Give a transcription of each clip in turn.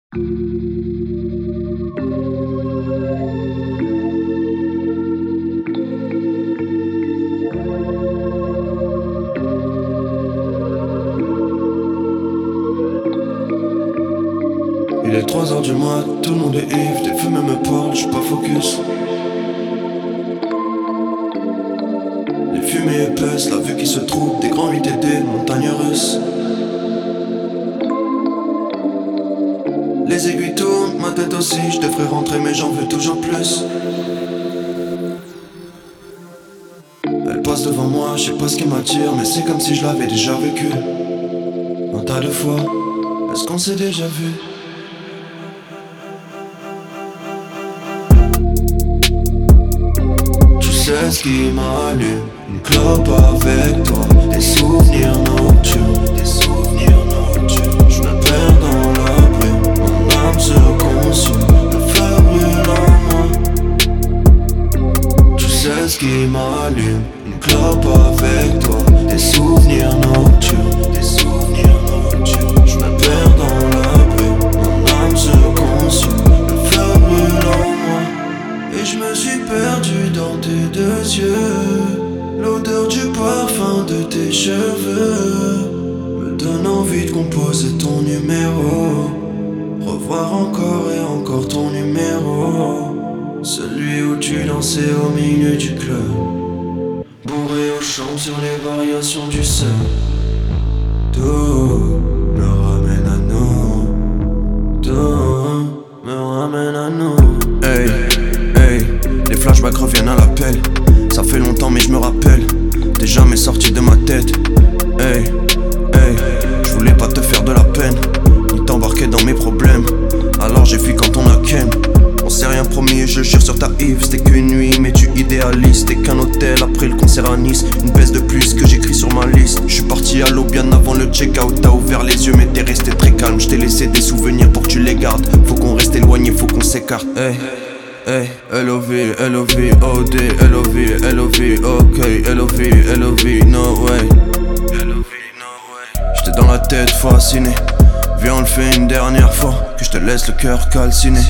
Il est 3h du mat, tout le monde est ivre, des fumées me parlent, j'suis pas focus. Les fumées épaisses, la vue qui se trouve, des grands 8 des montagnes russes. Les aiguilles tournent, ma tête aussi, je devrais rentrer mais j'en veux toujours plus. Elle passe devant moi, je sais pas ce qui m'attire, mais c'est comme si je l'avais déjà vécu. Un tas de fois, est-ce qu'on s'est déjà vu? Tu sais ce qui m'allume, une clope avec toi, des souvenirs nocturnes, des souvenirs nocturnes. Je me perds dans la brume, mon âme se consume, le feu brûle en moi. Tu sais ce qui m'allume, une clope avec toi, des souvenirs nocturnes, des souvenirs nocturnes. Je me perds dans la brume, mon âme se consume, le feu brûle en moi. Et je me suis perdu dans tes deux yeux. L'odeur du parfum de tes cheveux me donne envie de composer ton numéro. Revoir encore et encore ton numéro. Celui où tu dansais au milieu du club, bourré aux chambres sur les variations du seul. Tout me ramène à nous. Tout me ramène à nous. Hey, hey, les flashbacks reviennent à l'appel. Ça fait longtemps mais je me rappelle, t'es jamais sorti de ma tête. Hey, hey, je voulais pas te faire de la peine, ni t'embarquer dans mes problèmes. Alors j'ai fui quand on a ken. On s'est rien promis et je jure sur ta Yves. C'était qu'une nuit mais tu idéalises. C'était qu'un hôtel après le concert à Nice. Une baisse de plus que j'écris sur ma liste. Je suis parti à l'eau bien avant le check-out. T'as ouvert les yeux mais t'es resté très calme. Je t'ai laissé des souvenirs pour que tu les gardes. Faut qu'on reste éloigné, faut qu'on s'écarte. Hey, hey, L-O-V, L-O-V, O-D, L-O-V, L-O-V, ok, L-O-V, L-O-V, no way. J'étais dans la tête fasciné. Viens on le fait une dernière fois, que je te laisse le cœur calciné.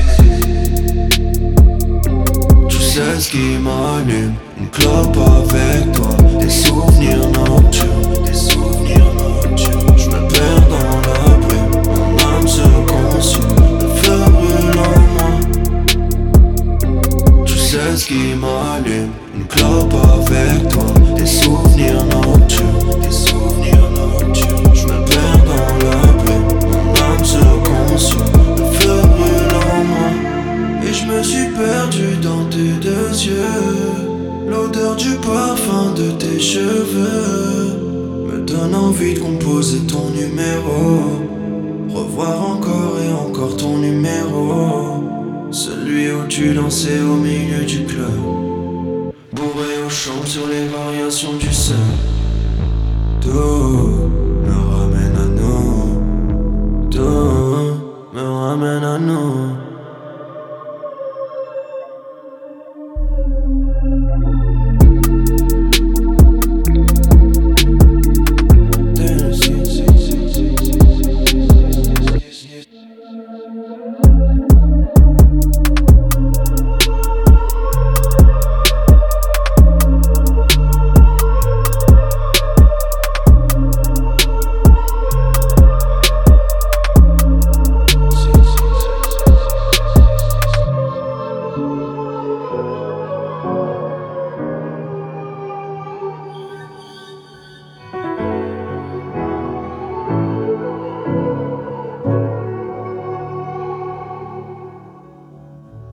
Tu sais ce qui m'allume, une clope avec toi, des souvenirs nocturnes, des souvenirs nocturnes. Je me perds dans la brume, mon âme se consume, le feu brûle en moi. Tu sais ce qui m'allume, une clope avec toi, des souvenirs nocturnes, des souvenirs nocturnes. Je me perds dans la brume, mon âme se consume, le feu brûle en moi. Et je me suis perdu dans tes deux yeux. L'odeur du parfum de tes cheveux me donne envie de composer ton numéro. Revoir encore et encore ton numéro. Celui où tu dansais au milieu du club, bourré aux chambres sur les variations du seul. Tout me ramène à nous. Tout me ramène à nous.